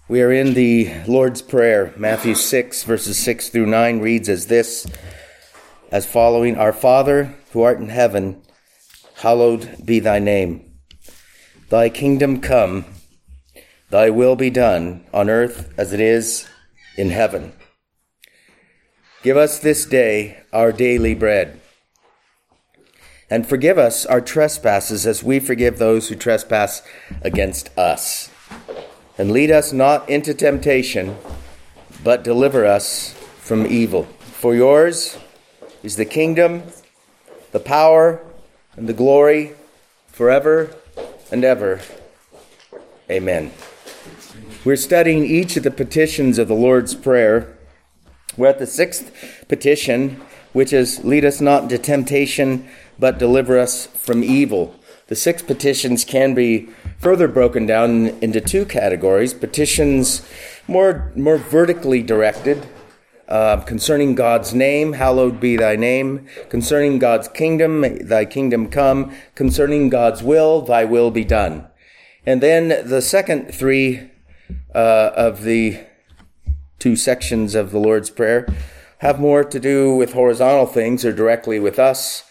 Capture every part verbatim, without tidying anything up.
We are in the Lord's Prayer. Matthew six, verses six through nine reads as this, as following, Our Father, who art in heaven, hallowed be thy name. Thy kingdom come, thy will be done on earth as it is in heaven. Give us this day our daily bread, and forgive us our trespasses as we forgive those who trespass against us. And lead us not into temptation, but deliver us from evil. For yours is the kingdom, the power, and the glory forever and ever. Amen. We're studying each of the petitions of the Lord's Prayer. We're at the sixth petition, which is, lead us not into temptation, but deliver us from evil. The six petitions can be further broken down into two categories. Petitions more, more vertically directed, uh, concerning God's name, hallowed be thy name. Concerning God's kingdom, thy kingdom come. Concerning God's will, thy will be done. And then the second three uh, of the two sections of the Lord's Prayer have more to do with horizontal things or directly with us.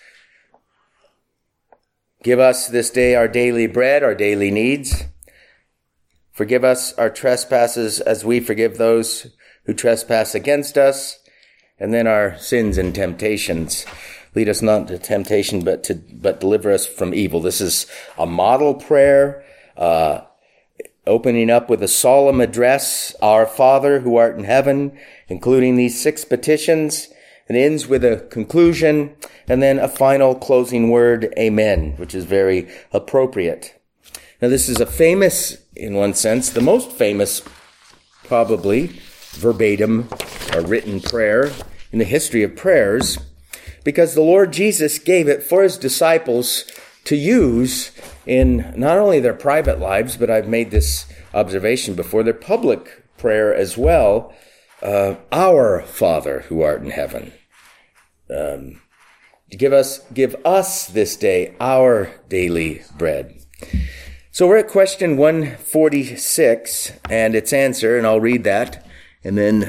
Give us this day our daily bread, our daily needs. Forgive us our trespasses as we forgive those who trespass against us. And then our sins and temptations. Lead us not into temptation, but to but deliver us from evil. This is a model prayer, uh, opening up with a solemn address, Our Father who art in heaven, including these six petitions. It ends with a conclusion and then a final closing word, Amen, which is very appropriate. Now, this is a famous, in one sense, the most famous, probably, verbatim or written prayer in the history of prayers, because the Lord Jesus gave it for his disciples to use in not only their private lives, but I've made this observation before, their public prayer as well. Uh, our Father who art in heaven, um, give us, give us this day our daily bread. So we're at question one forty-six and its answer, and I'll read that and then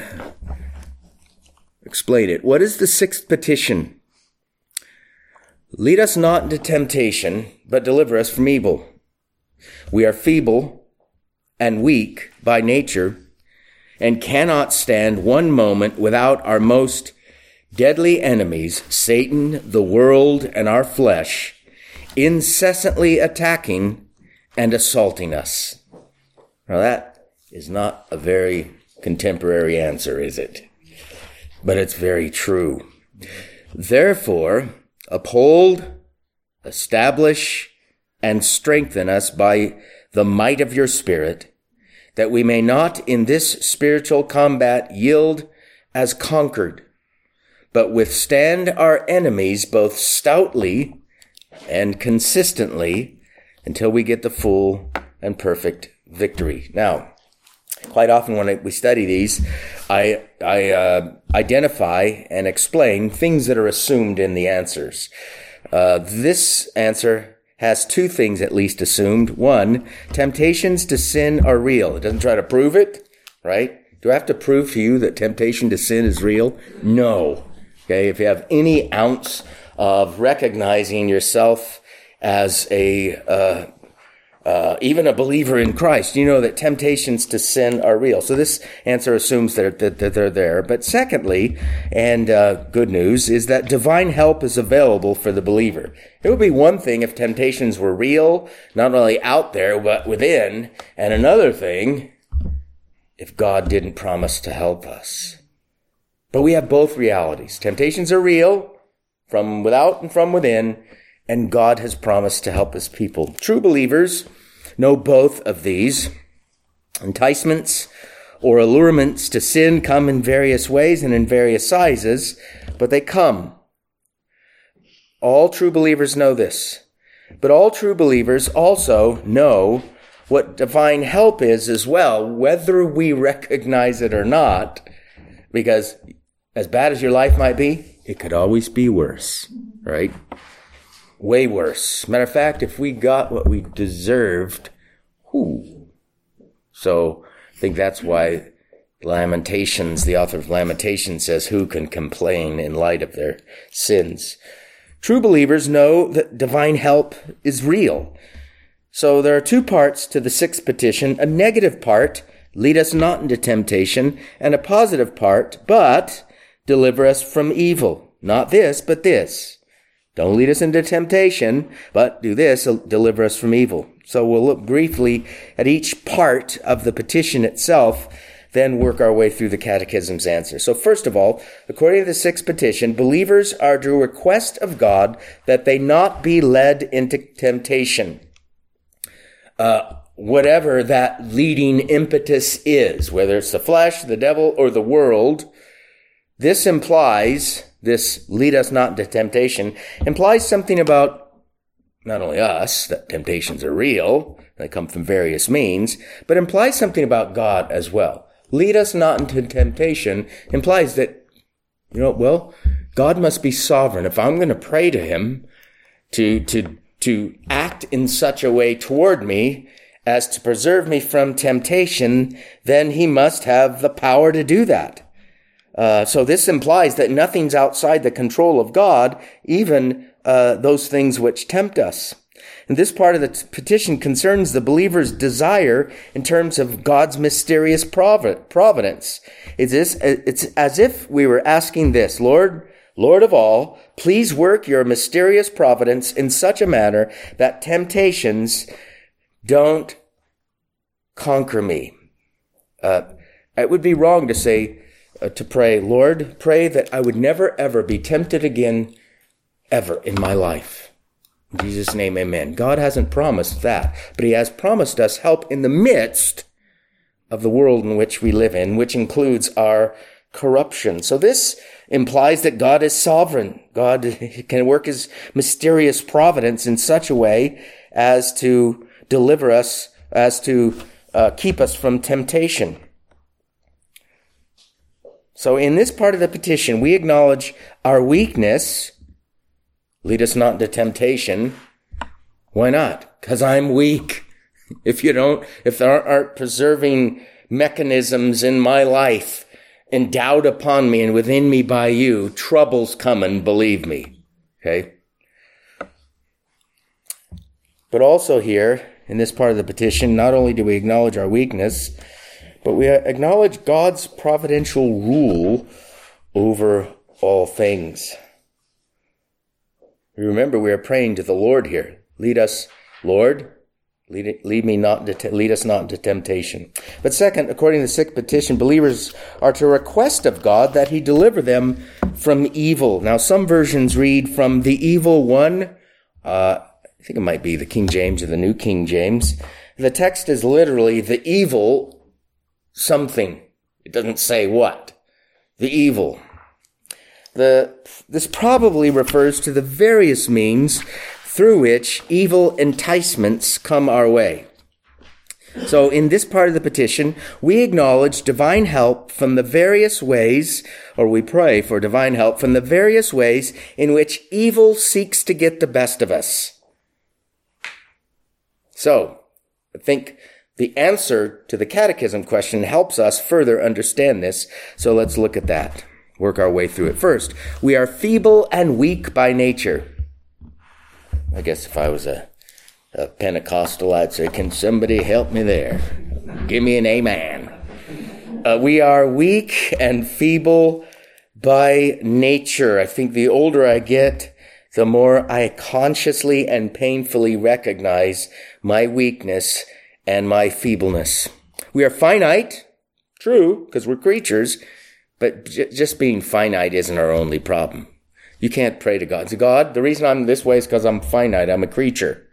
explain it. What is the sixth petition? Lead us not into temptation, but deliver us from evil. We are feeble and weak by nature, and cannot stand one moment without our most deadly enemies, Satan, the world, and our flesh, incessantly attacking and assaulting us. Now that is not a very contemporary answer, is it? But it's very true. Therefore, uphold, establish, and strengthen us by the might of your Spirit, that we may not in this spiritual combat yield as conquered, but withstand our enemies both stoutly and consistently until we get the full and perfect victory. Now, quite often when we study these, I, I uh, identify and explain things that are assumed in the answers. Uh, this answer has two things at least assumed. One, temptations to sin are real. It doesn't try to prove it, right? Do I have to prove to you that temptation to sin is real? No. Okay, if you have any ounce of recognizing yourself as a, uh, uh, even a believer in Christ, you know that temptations to sin are real. So this answer assumes that, that, that they're there. But secondly, and uh, good news, is that divine help is available for the believer. It would be one thing if temptations were real, not only out there, but within. And another thing, if God didn't promise to help us. But we have both realities. Temptations are real, from without and from within, and God has promised to help his people. True believers know both of these. Enticements or allurements to sin come in various ways and in various sizes, but they come. All true believers know this. But all true believers also know what divine help is as well, whether we recognize it or not, because as bad as your life might be, it could always be worse, right? Way worse. Matter of fact, if we got what we deserved, whoo. So I think that's why Lamentations, the author of Lamentations says, who can complain in light of their sins? True believers know that divine help is real. So there are two parts to the sixth petition, a negative part, lead us not into temptation, and a positive part, but deliver us from evil. Not this, but this. Don't lead us into temptation, but do this, deliver us from evil. So we'll look briefly at each part of the petition itself, then work our way through the Catechism's answer. So first of all, according to the sixth petition, believers are to request of God that they not be led into temptation. Uh, whatever that leading impetus is, whether it's the flesh, the devil, or the world, this implies, this lead us not into temptation, implies something about not only us, that temptations are real, they come from various means, but implies something about God as well. Lead us not into temptation implies that, you know, well, God must be sovereign. If I'm going to pray to him to, to, to act in such a way toward me as to preserve me from temptation, then he must have the power to do that. Uh, so this implies that nothing's outside the control of God, even uh, those things which tempt us. And this part of the t- petition concerns the believer's desire in terms of God's mysterious provi- providence. It's, this, it's as if we were asking this, Lord, Lord of all, please work your mysterious providence in such a manner that temptations don't conquer me. Uh, it would be wrong to say, uh, to pray, Lord, pray that I would never ever be tempted again, ever in my life. In Jesus' name, amen. God hasn't promised that, but he has promised us help in the midst of the world in which we live in, which includes our corruption. So this implies that God is sovereign. God can work his mysterious providence in such a way as to deliver us, as to uh, keep us from temptation. So in this part of the petition, we acknowledge our weakness. Lead us not into temptation. Why not? Because I'm weak. If you don't, if there aren't preserving mechanisms in my life endowed upon me and within me by you, trouble's coming, believe me. Okay? But also here, in this part of the petition, not only do we acknowledge our weakness, but we acknowledge God's providential rule over all things. Remember, we are praying to the Lord here. Lead us, Lord, lead, lead me not to, lead us not into temptation. But second, according to the sixth petition, believers are to request of God that he deliver them from evil. Now, some versions read from the evil one. Uh, I think it might be the King James or the New King James. The text is literally the evil something. It doesn't say what. The evil. The, this probably refers to the various means through which evil enticements come our way. So in this part of the petition, we acknowledge divine help from the various ways, or we pray for divine help from the various ways in which evil seeks to get the best of us. So, I think the answer to the catechism question helps us further understand this. So let's look at that. Work our way through it. First, we are feeble and weak by nature. I guess if I was a, a Pentecostal, I'd say, can somebody help me there? Give me an amen. Uh, we are weak and feeble by nature. I think the older I get, the more I consciously and painfully recognize my weakness and my feebleness. We are finite, true, because we're creatures, but j- just being finite isn't our only problem. You can't pray to God. Say, God, the reason I'm this way is because I'm finite. I'm a creature.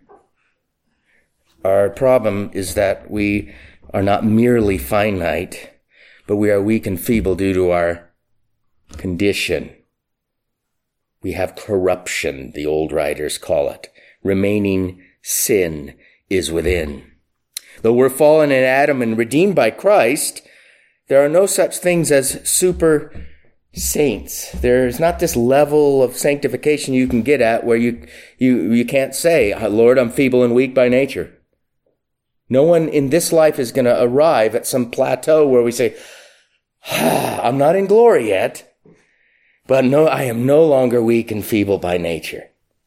Our problem is that we are not merely finite, but we are weak and feeble due to our condition. We have corruption, the old writers call it. Remaining sin is within. Though we're fallen in Adam and redeemed by Christ, there are no such things as super saints. There's not this level of sanctification you can get at where you, you, you can't say, Lord, I'm feeble and weak by nature. No one in this life is going to arrive at some plateau where we say, ah, I'm not in glory yet, but no, I am no longer weak and feeble by nature.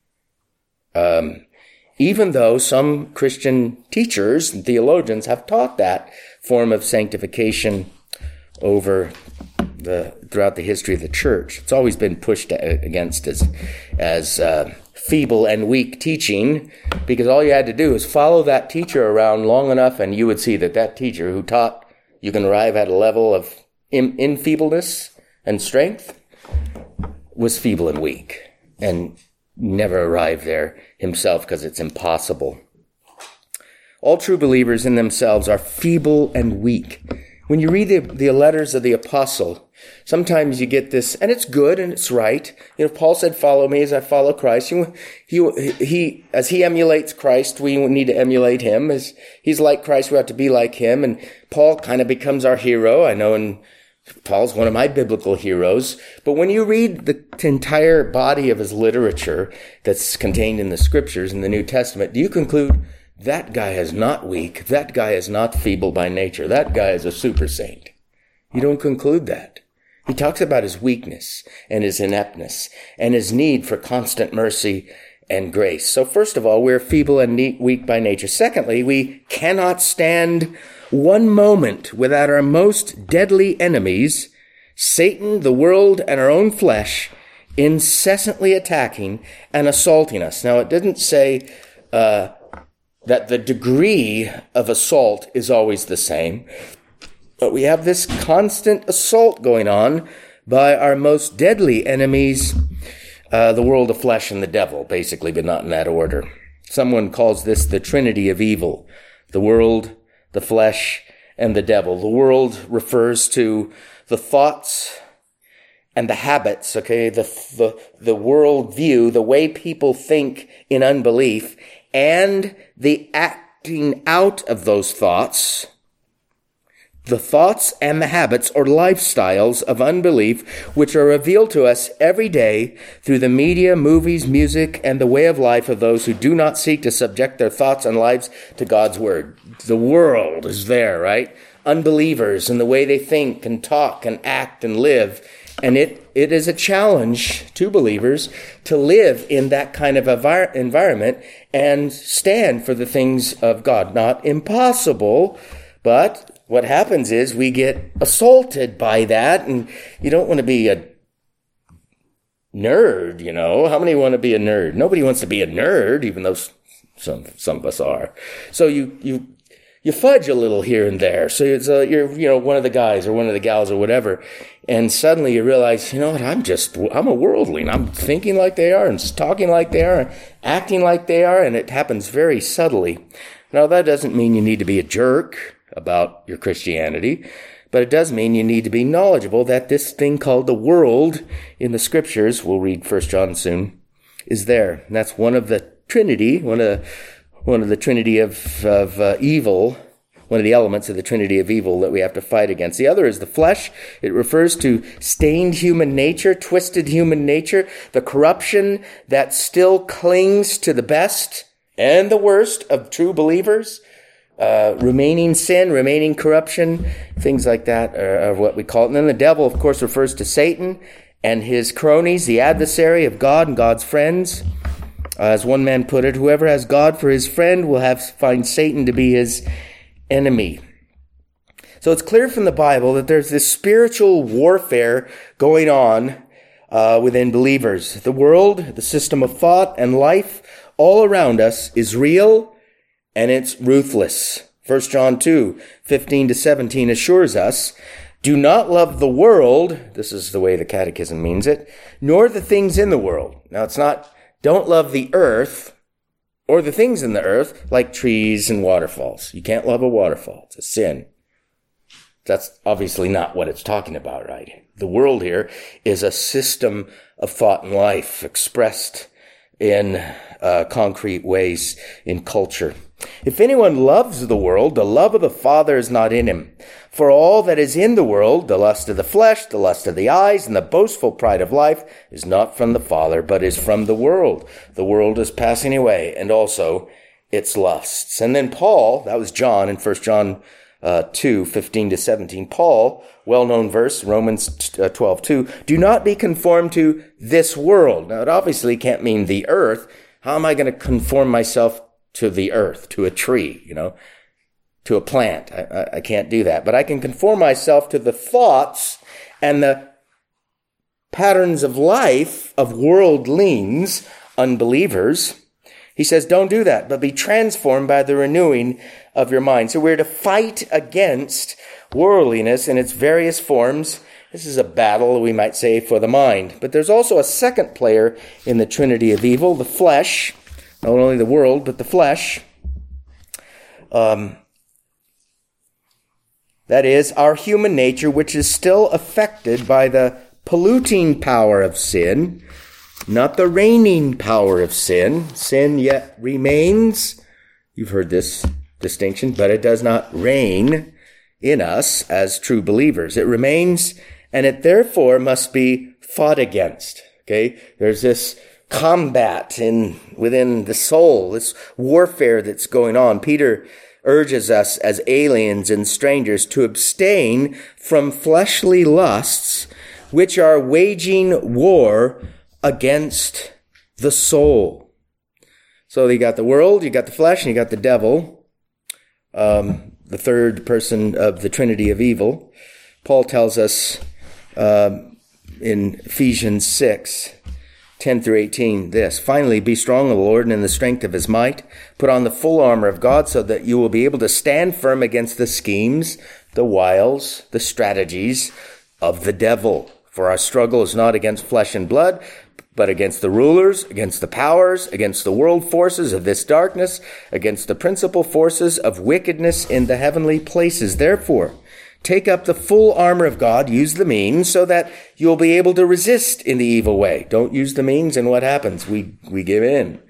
Um, even though some Christian teachers and theologians have taught that form of sanctification over the throughout the history of the church, it's always been pushed against as as uh, feeble and weak teaching, because all you had to do is follow that teacher around long enough, and you would see that that teacher who taught you can arrive at a level of in, in feebleness and strength was feeble and weak, and never arrived there himself because it's impossible. All true believers in themselves are feeble and weak. When you read the, the letters of the apostle, sometimes you get this, and it's good and it's right. You know, Paul said, follow me as I follow Christ. He, he, he, as he emulates Christ, we need to emulate him. As he's like Christ, we have to be like him. And Paul kind of becomes our hero. I know, and Paul's one of my biblical heroes. But when you read the entire body of his literature that's contained in the scriptures in the New Testament, do you conclude that guy is not weak, that guy is not feeble by nature, that guy is a super saint? You don't conclude that. He talks about his weakness and his ineptness and his need for constant mercy and grace. So first of all, we're feeble and weak by nature. Secondly, we cannot stand one moment without our most deadly enemies, Satan, the world, and our own flesh, incessantly attacking and assaulting us. Now, it didn't say uh, that the degree of assault is always the same, but we have this constant assault going on by our most deadly enemies, uh, the world, the flesh, and the devil, basically, but not in that order. Someone calls this the Trinity of evil: the world, the flesh, and the devil. The world refers to the thoughts and the habits, okay, the, the, the world view, the way people think in unbelief, and the acting out of those thoughts, the thoughts and the habits or lifestyles of unbelief, which are revealed to us every day through the media, movies, music, and the way of life of those who do not seek to subject their thoughts and lives to God's word. The world is there, right? Unbelievers and the way they think and talk and act and live. And it, it is a challenge to believers to live in that kind of envir- environment and stand for the things of God. Not impossible, but what happens is we get assaulted by that, and you don't want to be a nerd, you know. How many want to be a nerd? Nobody wants to be a nerd, even though some some of us are. So you you you fudge a little here and there. So it's a, you're you know one of the guys or one of the gals or whatever, and suddenly you realize, you know what? I'm just I'm a worldling. I'm thinking like they are and talking like they are and acting like they are, and it happens very subtly. Now that doesn't mean you need to be a jerk about your Christianity, but it does mean you need to be knowledgeable that this thing called the world in the scriptures, we'll read First John soon, is there. And that's one of the Trinity, one of the, one of the Trinity of, of uh, evil, one of the elements of the Trinity of evil that we have to fight against. The other is the flesh. It refers to stained human nature, twisted human nature, the corruption that still clings to the best and the worst of true believers. Uh, remaining sin, remaining corruption, things like that are, are what we call it. And then the devil, of course, refers to Satan and his cronies, the adversary of God and God's friends. Uh, as one man put it, whoever has God for his friend will have find Satan to be his enemy. So it's clear from the Bible that there's this spiritual warfare going on uh, within believers. The world, the system of thought and life all around us is real, and it's ruthless. First John two, fifteen to seventeen assures us, do not love the world, this is the way the Catechism means it, nor the things in the world. Now it's not, don't love the earth or the things in the earth like trees and waterfalls. You can't love a waterfall. It's a sin. That's obviously not what it's talking about, right? The world here is a system of thought and life expressed in uh, concrete ways in culture. If anyone loves the world, the love of the Father is not in him. For all that is in the world, the lust of the flesh, the lust of the eyes, and the boastful pride of life, is not from the Father, but is from the world. The world is passing away, and also its lusts. And then Paul, that was John in First John uh, two, fifteen to seventeen. Paul, well-known verse, Romans twelve two, do not be conformed to this world. Now, it obviously can't mean the earth. How am I going to conform myself to the earth, to a tree, you know, to a plant? I, I, I can't do that. But I can conform myself to the thoughts and the patterns of life of worldlings, unbelievers. He says, don't do that, but be transformed by the renewing of your mind. So we're to fight against worldliness in its various forms. This is a battle, we might say, for the mind. But there's also a second player in the trinity of evil, the flesh. Not only the world, but the flesh. Um, that is, our human nature, which is still affected by the polluting power of sin, not the reigning power of sin. Sin yet remains. You've heard this distinction, but it does not reign in us as true believers. It remains, and it therefore must be fought against. Okay? There's this combat in within the soul, this warfare that's going on. Peter urges us as aliens and strangers to abstain from fleshly lusts, which are waging war against the soul. So you got the world, you got the flesh, and you got the devil, um, the third person of the trinity of evil. Paul tells us uh, in Ephesians six, ten through eighteen, this, finally, be strong in the Lord and in the strength of his might. Put on the full armor of God so that you will be able to stand firm against the schemes, the wiles, the strategies of the devil. For our struggle is not against flesh and blood, but against the rulers, against the powers, against the world forces of this darkness, against the principal forces of wickedness in the heavenly places. Therefore, take up the full armor of God, use the means, so that you'll be able to resist in the evil way. Don't use the means, and what happens? We, we give in.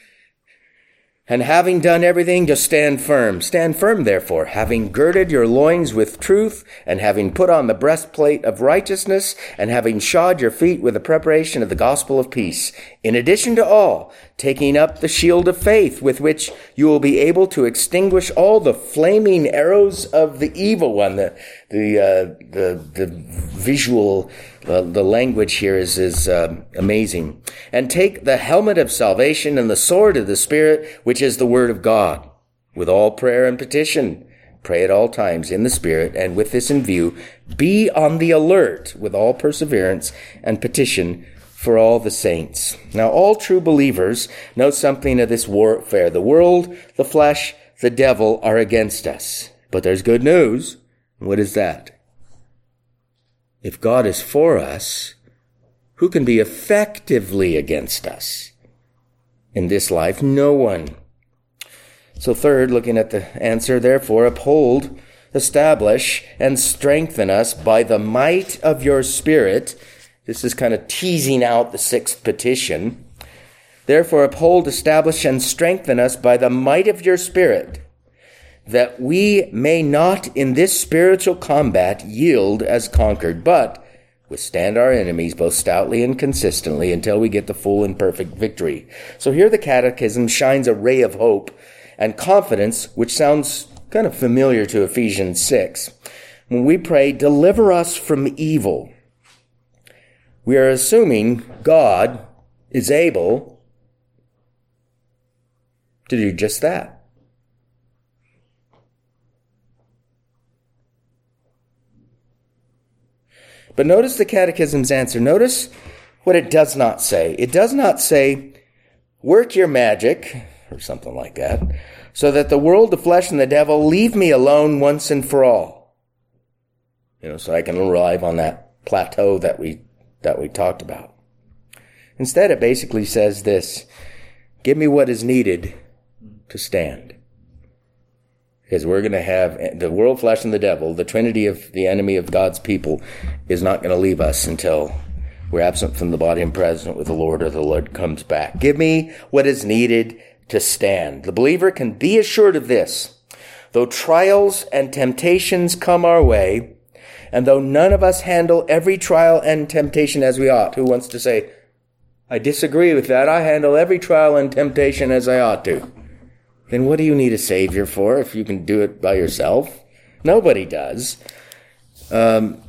And having done everything, just stand firm. Stand firm, therefore, having girded your loins with truth, and having put on the breastplate of righteousness, and having shod your feet with the preparation of the gospel of peace. In addition to all, taking up the shield of faith, with which you will be able to extinguish all the flaming arrows of the evil one. The the uh, the, the visual, uh, the language here is is uh, amazing. And take the helmet of salvation and the sword of the Spirit, which is the word of God, with all prayer and petition. Pray at all times in the Spirit, and with this in view, be on the alert with all perseverance and petition for all the saints. Now, all true believers know something of this warfare. The world, the flesh, the devil are against us. But there's good news. What is that? If God is for us, who can be effectively against us? In this life, no one. So third, looking at the answer, therefore, uphold, establish, and strengthen us by the might of your Spirit. This is kind of teasing out the sixth petition. Therefore, uphold, establish, and strengthen us by the might of your Spirit, that we may not in this spiritual combat yield as conquered, but withstand our enemies both stoutly and consistently until we get the full and perfect victory. So here the Catechism shines a ray of hope and confidence, which sounds kind of familiar to Ephesians six. When we pray, deliver us from evil, we are assuming God is able to do just that. But notice the Catechism's answer. Notice what it does not say. It does not say, work your magic, or something like that, so that the world, the flesh, and the devil leave me alone once and for all. You know, so I can arrive on that plateau that we that we talked about. Instead, it basically says this, give me what is needed to stand. Because we're going to have the world, flesh, and the devil, the trinity of the enemy of God's people, is not going to leave us until we're absent from the body and present with the Lord, or the Lord comes back. Give me what is needed to stand. The believer can be assured of this. Though trials and temptations come our way, and though none of us handle every trial and temptation as we ought, who wants to say, I disagree with that. I handle every trial and temptation as I ought to. then what do you need a Savior for if you can do it by yourself? Nobody does. Um,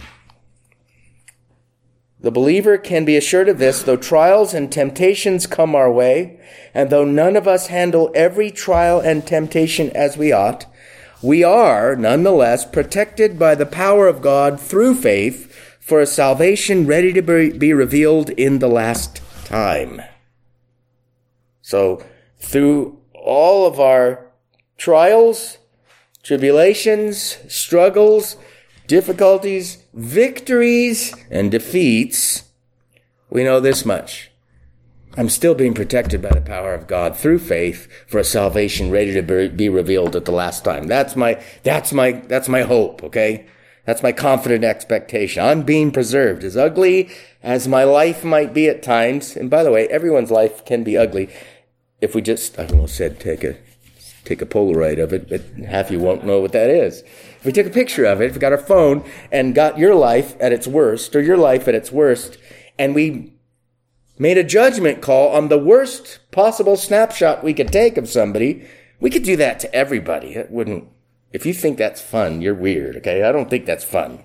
the believer can be assured of this, though trials and temptations come our way, and though none of us handle every trial and temptation as we ought, we are, nonetheless, protected by the power of God through faith for a salvation ready to be revealed in the last time. So, through all of our trials, tribulations, struggles, difficulties, victories, and defeats, we know this much. I'm still being protected by the power of God through faith for a salvation ready to be revealed at the last time. That's my, that's my, that's my hope, okay? That's my confident expectation. I'm being preserved. As ugly as my life might be at times, and by the way, everyone's life can be ugly. If we just, I almost said take a, take a Polaroid of it, but half you won't know what that is. If we took a picture of it, if we got our phone and got your life at its worst, or your life at its worst, and we made a judgment call on the worst possible snapshot we could take of somebody, we could do that to everybody. It wouldn't, if you think that's fun, you're weird, okay? I don't think that's fun.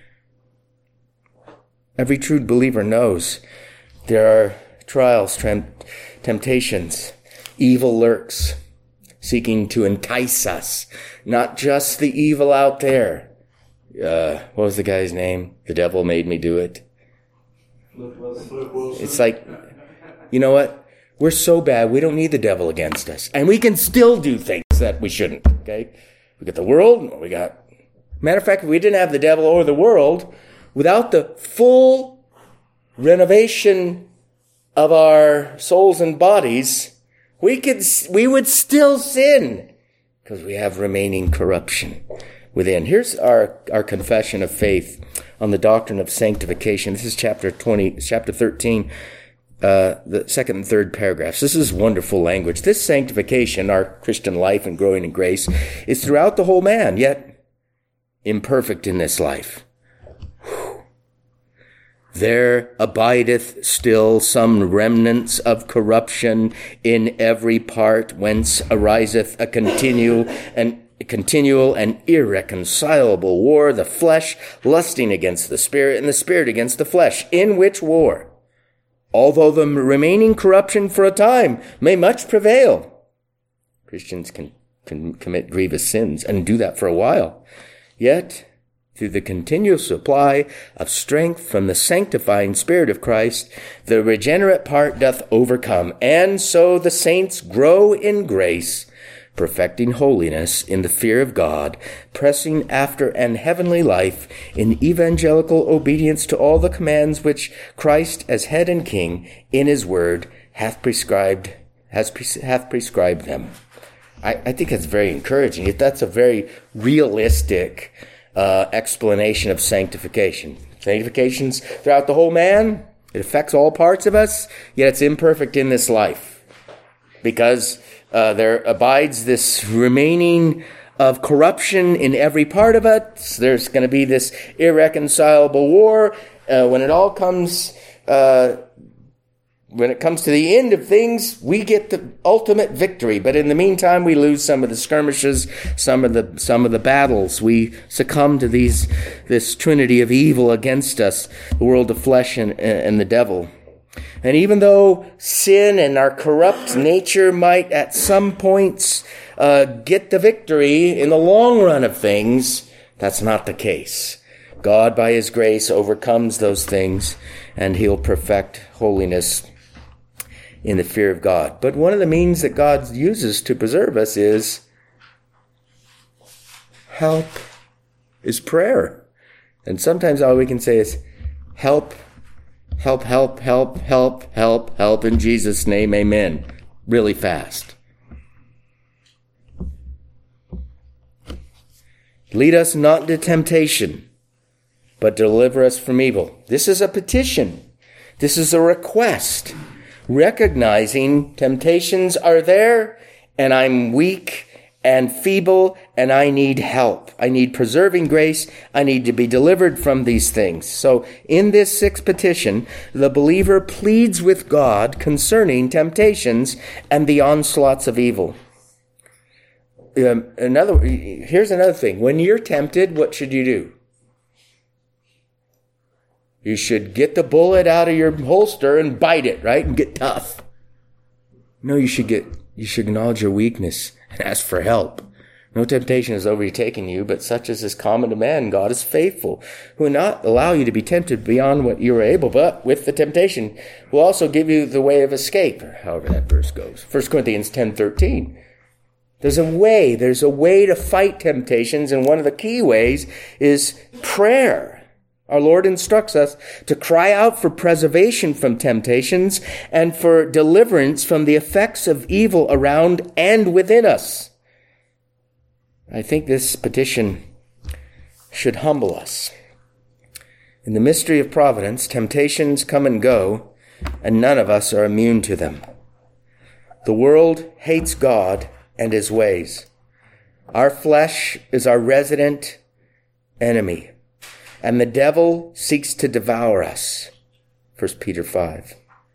Every true believer knows there are trials, temptations, evil lurks, seeking to entice us. Not just the evil out there. Uh, what was the guy's name? The devil made me do it. It's like, you know what? We're so bad, we don't need the devil against us. And we can still do things that we shouldn't, okay? We got the world, we got... Matter of fact, if we didn't have the devil or the world, without the full renovation of our souls and bodies, we could, we would still sin because we have remaining corruption within. Here's our, our confession of faith on the doctrine of sanctification. This is chapter twenty, chapter thirteen, uh, the second and third paragraphs. This is wonderful language. This sanctification, our Christian life and growing in grace, is throughout the whole man, yet imperfect in this life. There abideth still some remnants of corruption in every part, whence ariseth a continual and continual and irreconcilable war, the flesh lusting against the spirit, and the spirit against the flesh, in which war, although the remaining corruption for a time may much prevail, Christians can, can commit grievous sins and do that for a while, yet through the continual supply of strength from the sanctifying Spirit of Christ, the regenerate part doth overcome, and so the saints grow in grace, perfecting holiness in the fear of God, pressing after an heavenly life in evangelical obedience to all the commands which Christ, as head and king, in his word, hath prescribed, has pre- hath prescribed them. I, I think that's very encouraging. That's a very realistic Uh, explanation of sanctification. Sanctification's throughout the whole man. It affects all parts of us, yet it's imperfect in this life. Because uh, there abides this remaining of corruption in every part of it. There's going to be this irreconcilable war. Uh, when it all comes, uh, when it comes to the end of things, we get the ultimate victory. But in the meantime, we lose some of the skirmishes, some of the some of the battles. We succumb to these this trinity of evil against us, the world of flesh and, and the devil. And even though sin and our corrupt nature might at some points uh, get the victory in the long run of things, that's not the case. God, by his grace, overcomes those things, and he'll perfect holiness in the fear of God. But one of the means that God uses to preserve us is help, is prayer. And sometimes all we can say is help, help, help, help, help, help, help, in Jesus' name, amen. Really fast. Lead us not into temptation, but deliver us from evil. This is a petition. This is a request. Recognizing temptations are there, and I'm weak and feeble, and I need help. I need preserving grace. I need to be delivered from these things. So in this sixth petition, the believer pleads with God concerning temptations and the onslaughts of evil. um, another, here's another thing. When you're tempted, what should you do? You should get the bullet out of your holster and bite it, right? And get tough. No, you should get, you should acknowledge your weakness and ask for help. No temptation has overtaken you, but such as is common to man. God is faithful, who will not allow you to be tempted beyond what you are able, but with the temptation will also give you the way of escape, or however that verse goes. First Corinthians ten thirteen. There's a way, there's a way to fight temptations, and one of the key ways is prayer. Our Lord instructs us to cry out for preservation from temptations and for deliverance from the effects of evil around and within us. I think this petition should humble us. In the mystery of providence, temptations come and go, and none of us are immune to them. The world hates God and his ways. Our flesh is our resident enemy, and the devil seeks to devour us. First Peter five.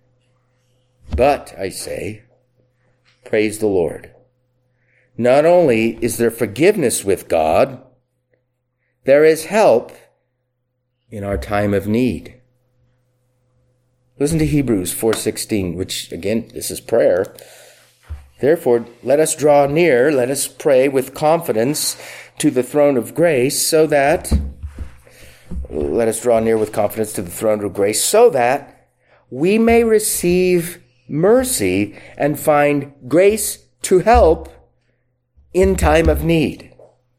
But, I say, praise the Lord. Not only is there forgiveness with God, there is help in our time of need. Listen to Hebrews four sixteen, which, again, this is prayer. Therefore, let us draw near, let us pray with confidence to the throne of grace, so that, let us draw near with confidence to the throne of grace, so that we may receive mercy and find grace to help in time of need.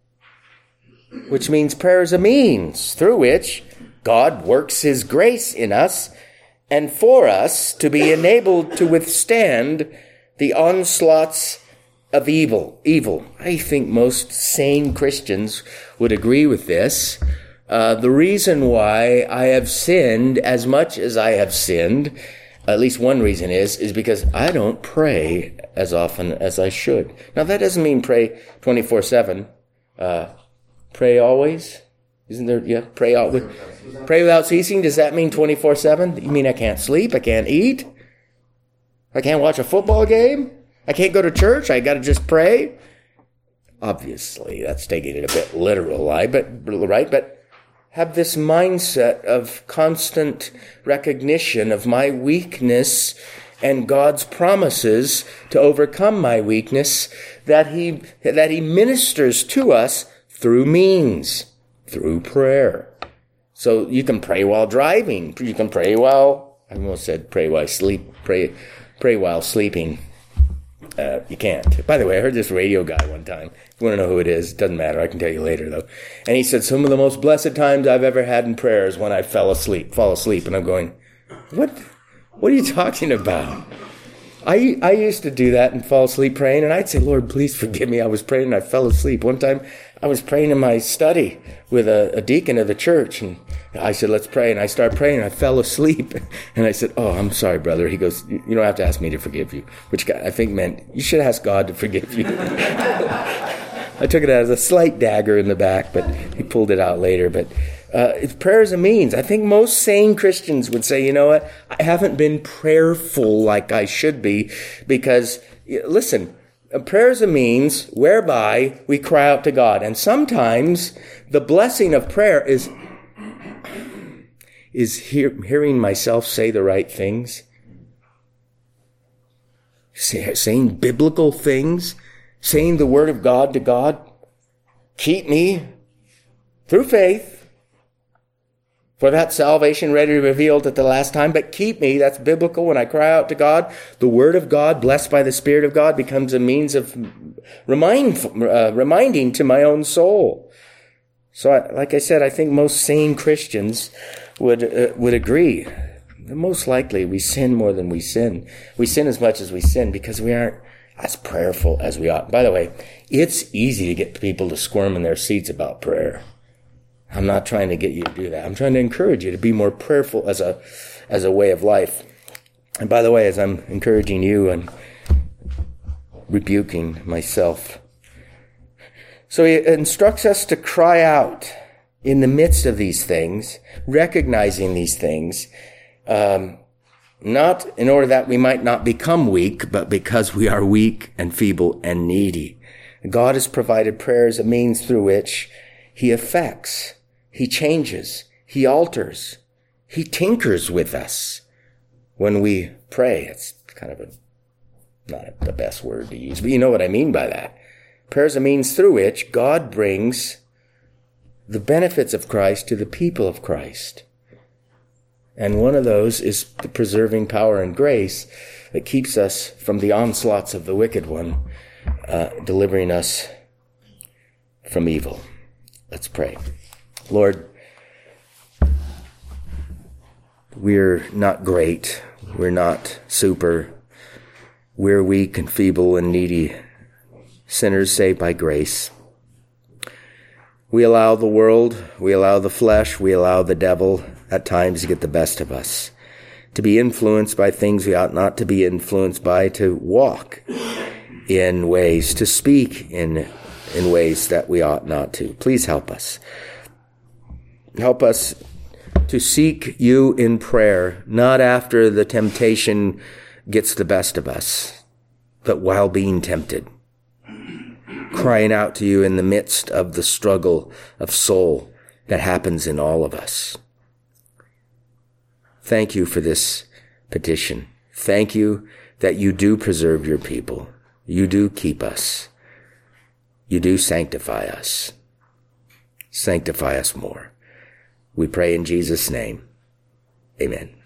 Which means prayer is a means through which God works his grace in us and for us to be enabled to withstand the onslaughts of evil. Evil. I think most sane Christians would agree with this. Uh, the reason why I have sinned as much as I have sinned, at least one reason is, is because I don't pray as often as I should. Now, that doesn't mean pray twenty-four seven. Uh, pray always? Isn't there, yeah, pray always. Pray without ceasing, does that mean twenty-four seven? You mean I can't sleep? I can't eat? I can't watch a football game? I can't go to church? I got to just pray? Obviously, that's taking it a bit literal, right? But, right? But have this mindset of constant recognition of my weakness and God's promises to overcome my weakness, that he, that he ministers to us through means, through prayer. So you can pray while driving. You can pray while, I almost said pray while sleep, pray, pray while sleeping. Uh, you can't. By the way, I heard this radio guy one time. If you want to know who it is, it doesn't matter. I can tell you later, though. And he said, some of the most blessed times I've ever had in prayer is when I fell asleep, fall asleep. And I'm going, what? What are you talking about? I I used to do that and fall asleep praying, and I'd say, Lord, please forgive me. I was praying and I fell asleep. One time I was praying in my study with a, a deacon of the church, and I said, let's pray. And I started praying and I fell asleep. And I said, oh, I'm sorry, brother. He goes, you don't have to ask me to forgive you, which I think meant you should ask God to forgive you. I took it as a slight dagger in the back, but he pulled it out later. But uh, prayer is a means. I think most sane Christians would say, you know what, I haven't been prayerful like I should be, because, listen, prayer is a means whereby we cry out to God. And sometimes the blessing of prayer is, is hear, hearing myself say the right things, say, saying biblical things, saying the word of God to God. Keep me through faith for that salvation ready to be revealed at the last time. But keep me, that's biblical. When I cry out to God, the word of God, blessed by the Spirit of God, becomes a means of remind, uh, reminding to my own soul. So, I, like I said, I think most sane Christians would uh, would agree. Most likely, we sin more than we sin. We sin as much as we sin because we aren't as prayerful as we ought. By the way, it's easy to get people to squirm in their seats about prayer. I'm not trying to get you to do that. I'm trying to encourage you to be more prayerful as a as a way of life. And by the way, as I'm encouraging you and rebuking myself. So he instructs us to cry out in the midst of these things, recognizing these things, um, not in order that we might not become weak, but because we are weak and feeble and needy. God has provided prayer as a means through which he affects, he changes, he alters, he tinkers with us when we pray. It's kind of a, not the best word to use, but you know what I mean by that. Prayer is a means through which God brings the benefits of Christ to the people of Christ. And one of those is the preserving power and grace that keeps us from the onslaughts of the wicked one, uh, delivering us from evil. Let's pray. Lord, we're not great. We're not super. We're weak and feeble and needy, sinners saved by grace. We allow the world, we allow the flesh, we allow the devil at times to get the best of us, to be influenced by things we ought not to be influenced by, to walk in ways, to speak in, in ways that we ought not to. Please help us. Help us to seek you in prayer, not after the temptation gets the best of us, but while being tempted, crying out to you in the midst of the struggle of soul that happens in all of us. Thank you for this petition. Thank you that you do preserve your people. You do keep us. You do sanctify us. Sanctify us more. We pray in Jesus' name. Amen.